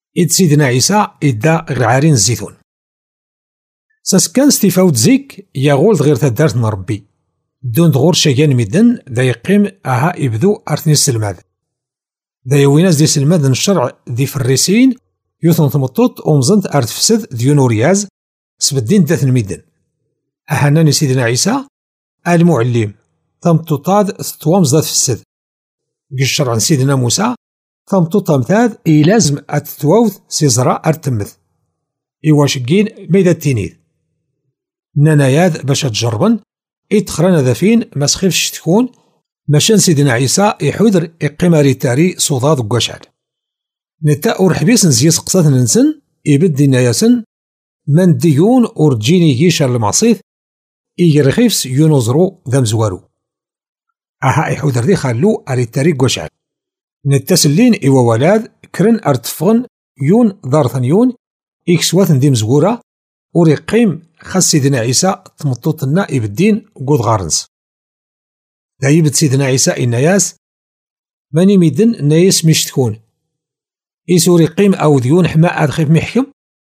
إد سيدنا عيسى إدا غير عارين الزيتون. ساسكان ستيفاوت زيك يغول غير تدارت ربي دون دغور شاكان ميدن دا يقيم أها يبدو أرثني السلماد دا يويناز دي سلماد الشرع دي فريسين يوثن تمطوط ومزنت أرث فسد ديون ورياز سبدين داث الميدن. أهناني سيدنا عيسى المعلم تمطوطاد ستوامز داث فسد الشرع سيدنا موسى تمطوط متاد إلازم أتتواوث سيزرا أرتمث إواشقين ميدا التينيذ ناناياد باش تجربن إتخرنا ذافين ما سخيفش تكون ماشان سيدنا عيسى يحودر إقماري تاري صوضاد وقشعر نتا أورحبيس نزيس قصات ننسن إبدي ناياسن من ديون أورجيني يشار المعصيث إيرخيفس ينوزرو ذا مزوارو أها يحودر دي خالو أري تاري قشعر نتسلين إيوا ولاد كرن أرتفغن يون دارثن يون إكسواتن دي مزورة وريقيم خاص سيدنا عيسى تمطوطنا إبدين قود غارنس دا يبد سيدنا عيسى إناياس ماني ميدن نايس مش تكون إيسو ريقيم أو ديون حماء أدخيف محكم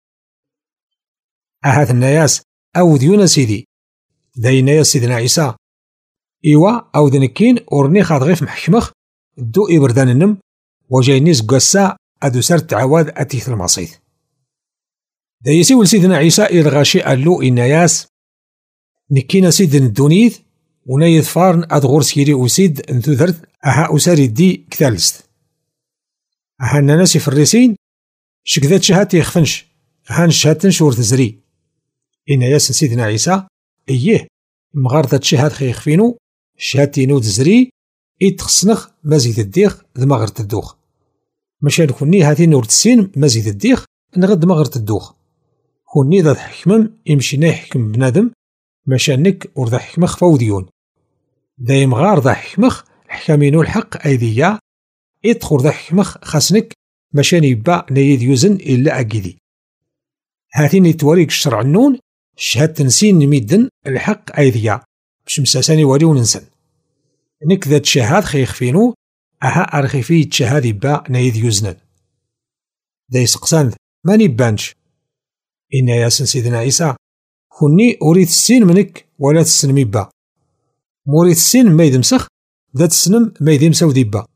أهات الناياس أو ديون سيدي دا إناياس سيدنا عيسى إيوا أو دنكين أورنيخ أدغيف محكمخ دو إبردان النم وجاينيز قسا أدو سرت عواد أتيث المصيث دا يسيول سيدنا عيسى إلغاشي ألو إناياس نكينا سيدنا الدونيث ونايث فارن أدغور سيري وسيد انتو ذرت أها أساري دي كثالست أها ناناسي فريسين شكذات شهات يخفنش هان شهات شور تزري إناياس سيدنا عيسى إيه مغارضة شهات خيخفينو شهاتينو تزري إتخصنخ مازيد الديخ دماغر تدوخ مشان كوني هاتين نور تسين مازيد الديخ نغد دماغر تدوخ كوني ذا حكمم يمشينا يحكم بنادم مشانك ورذا حكمخ فوديون دايم غار ذا حكمخ الحكامينو الحق أيديا إدخل ذا حكمخ خاصنك مشان يبا نايد يوزن إلا أكيدي هاتين يتوريك الشرع النون شهاد تنسين نميدن الحق أيديا باش مساساني وريو ننسن نك ذات شهاد خيخفينو أها أرخيفي تشهاد يبا نايد يوزنن دا يسقسان ما نيبانش إن ياسن سيدنا عيسى كوني أريد السين منك ولا تسنم يبا موريد السين ما يدمسخ ذات السنم ما يدمسو ديبا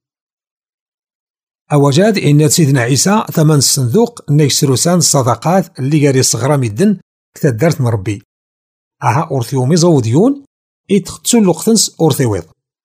أوجاد إن سيدنا عيسى ثمن الصندوق نيكسروسان الصدقات اللي قاري صغرى ميدن كتدارت من ربي أها أورثيومي زوديون إتختسو لقتنس أورثيويض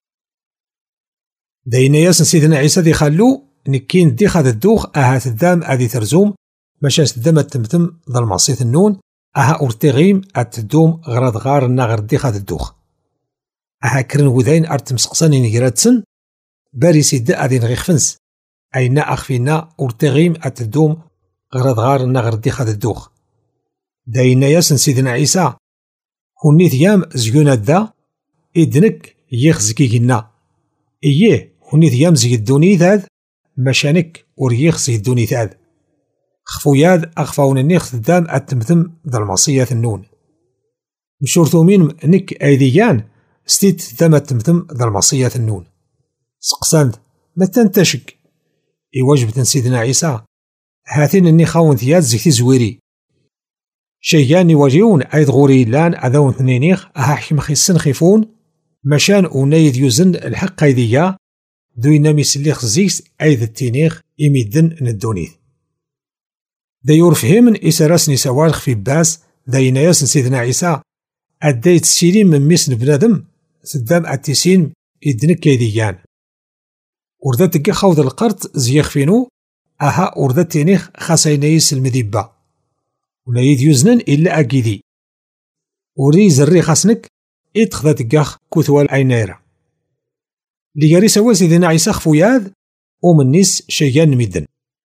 داينا ياسن سيدنا عيسى دي خلو نكين دي خاد الدوخ أها تدام أدي ترزوم ماشاش تدام التمتم ذا المعصيث النون أها أورتيغيم أتدوم غراد غار الناغر دي خاد الدوخ أها كرن وذين أرتم سقساني نجراتسن باري سيدا أدي نغيخفنس أينا أخفينا أورتيغيم أتدوم غراد غار الناغر دي خاد الدوخ داينا ياسن سيدنا عيسى هوني ثيام زيونات دا إدنك يخزكي جنا إيه هوني ثيام زي الدوني ذاد مشانك وريخ زي الدوني ذاد خفوياد أخفاون النيخ دام أتمثم ذا المعصية النون مشورتو مين نك أيديان ستيت دام أتمثم ذا المعصية النون سقساند ما تنتشك إواجب سيدنا عيسى هاتين اني خاون ثياد زيكتي زويري شيان يواجهون ايد غوري لان اذون ثنينيخ اها حكم خيسن خيفون مشان ونايد يوزن الحق ايديا دوينا ميسليخ زيكس ايد التينيخ يميدن ندونيث دايور فهمن إسراسني سوالخ في باس داينا ياسن سيدنا عيسى أدايت السيلين من ميسن بنادم سدام أتيسين إدنك يديان وردا تقى خوض القرط زيخ فينو أها وردا تينيخ خاصينيس المذبة ونايد يوزنن إلا أكيدي وري زري خاصنك إتخذا تقاخ كوثوال عينيرا لياري سوا سيدنا عيسى خفوياذ ومن نيس شيان ميدن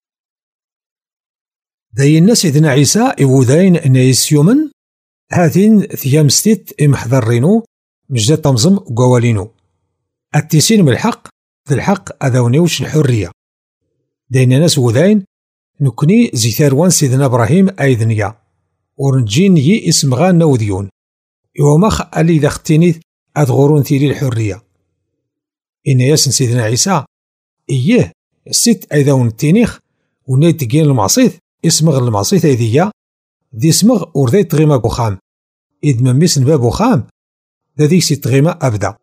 داينا سيدنا عيسى إيوذاين نايس يومن هاتين ثيام ستيت إمحضرينو مجدد تمزم قوالينو التيسين بالحق ذي الحق أذاونيوش الحرية داينا ناس وذاين نكني زي ثاروان سيدنا إبراهيم أيذنيا ورنجين يي اسم غان نوديون إيوماخ ألي إذا اختينيث أدغورون ثيري الحرية إن ياسن سيدنا عيسى إيه ست أيذاون التينيخ ونايت تقين المعصيث اسمغ المعصيث ايديا دي سمغ وردايت تغيما بوخام إذ مميس نبابو خام ذا ديك سي تغيما أبدا.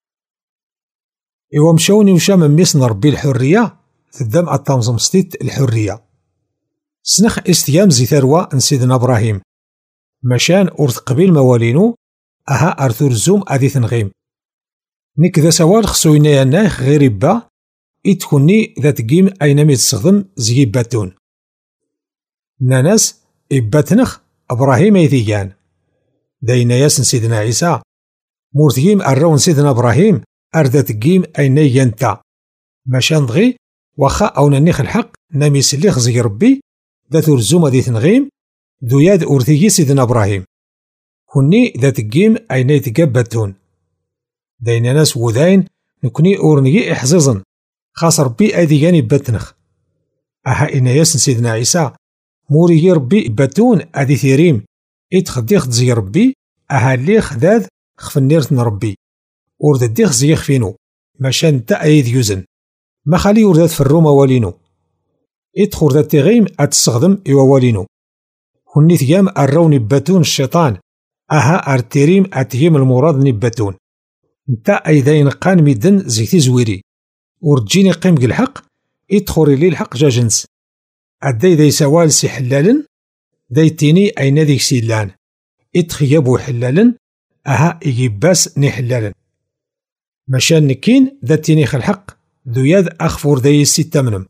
إوا مشاوني وشا مميس نربي الحرية تدام التنظم ستيت الحرية سنخ استيام زي ثروة نسيدنا إبراهيم مشان أورث قبيل موالينو أها أرثور زوم أدي تنغيم نيك ذا سوال خصو ينايا نايخ غير إبا إتكوني ذا تقيم أينامي تستخدم زي باتون ناناس إبا تنخ إبراهيم أيديان داينا ياسن سيدنا عيسى مورثيم الرون سيدنا إبراهيم أردا تقيم أيني ينتا ماشان دغي واخا أو نانيخ الحق نامي سليخ زي ربي ذا ترزوم دي تنغيم دوياد أورثيي سيدنا إبراهيم كوني ذا تقيم أيني تقبتون داينا ناس وذاين نكوني أورنيي إحزيزن خاص ربي أدياني باتنخ أها إنا ياسن سيدنا عيسى موري ربي باتون أدي ثيريم إتخديخ زي ربي أها اللي خداد خفنيرت ربي ورد ديخ زي خفينو ماشان تا أيد يوزن ما خالي وردات في الروما والينو إتخور ذات تغيم أتستخدم إوا والينو هني ثيام الروني باتون الشيطان أها أرتيريم أتيم المراد نباتون نتا أيدين قان ميدن زيتي زويري ورجيني قيم الحق إتخوري لي الحق جا جنس أدي ذي سوال سي حلالن دايتيني أين ذيك سيلان إتخيبو حلالن أها إيباس ني حلالن مشان نكين ذاتيني خلحق ذوياد أخفور ذي الستة منهم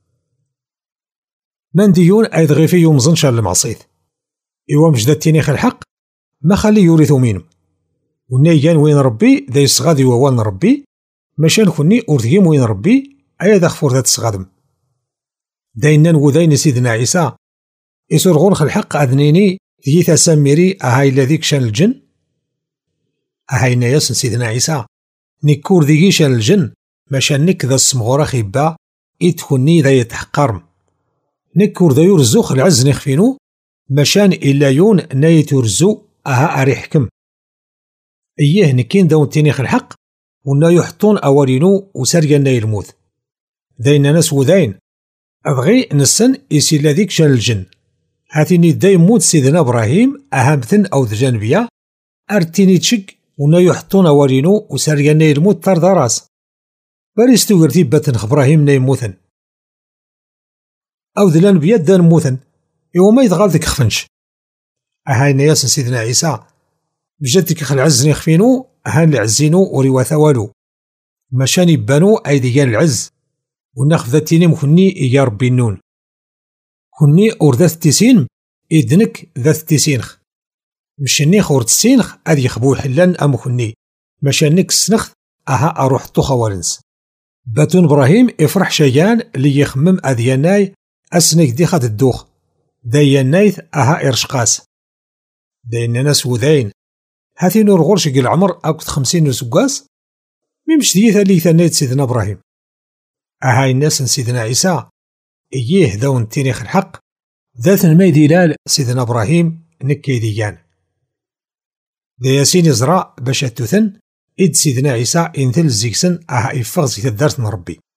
من ديون أيد غيفي يومزنشا المعصيث إوا مش ذاتيني خلحق ما خلي يورثو مينم ونيان وين ربي ذي صغادي ووان ربي مشان كوني أورثيم وين ربي أيد أخفور ذات صغادم داينان وذاين سيدنا عيسى إسرغون خلحق أذنيني ذي ساميري أهاي لذيك شان الجن أهاي نياس سيدنا عيسى نيكور ذيكي شان الجن ماشان نك ذا السمغورة خيبا إتكوني ذا يتحقرم نكور ذا يرزوخ العز نخفينو ماشان إلا يون نايت يرزو أها أريحكم إيه نكين داون تينيخ الحق ونا يحطون أولينو وسريا ناي الموت ذاين ناس وذاين أبغي نسن إسي لذيك شان الجن هاتيني دا يموت سيدنا إبراهيم أهامثن أو ذجانبيا أرتيني تشك ونا يحطون أولينو وسريا ناي الموت طرد راس باريستو غرتي باتن إبراهيم ناي موثن أو ذلان بياد دان موثن إوا ما يتغال ذيك خفنش أهاي نياس سيدنا عيسى بجدك خل عزني خفينو أهان العزينو ورواثا والو مشان يبانو أيديان العز وناخذ ذاتيني مكني يا ربي النون كني أورذات تيسين إذنك ذات تيسينخ مشاني خورت السينخ أذي يخبو حلان أم كني مشانك السنخ أها أروح خوالنس باتون إبراهيم إفرح شيان اللي يخمم أذياناي أسنك دي خد الدوخ دايانايث أها إرشقاس داين ناس وذاين هاتي نور غرش قل عمر أكت 50 نسقاس ميمش ديثا لي ثنيت سيدنا إبراهيم أهاي الناس سيدنا عيسى إيه ذون تاريخ الحق ذات الميدي لال سيدنا إبراهيم نكي ديان ذا ياسين يزرع باش التوثن إد سيدنا عيسى إنثل الزيكسن أها إفغ زيت الدارت من ربي